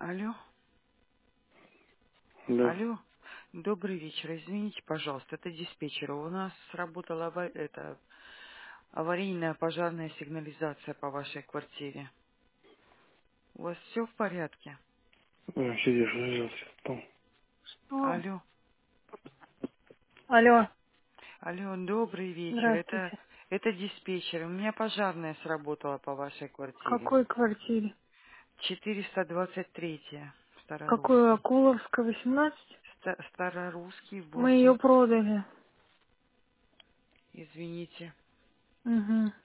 Алло, Да. алло. Добрый вечер. Извините, пожалуйста, это диспетчер. У нас сработала аварийная пожарная сигнализация по вашей квартире. У вас все в порядке? Сидишь, лежался там. Алло, Алло, алло, добрый вечер. здравствуйте. Это диспетчер. У меня пожарная сработала по вашей В квартире. какой квартире? 423 Какой, Старорусский. Акуловская, 18? Старорусский Мы 8. ее продали. Извините. Угу.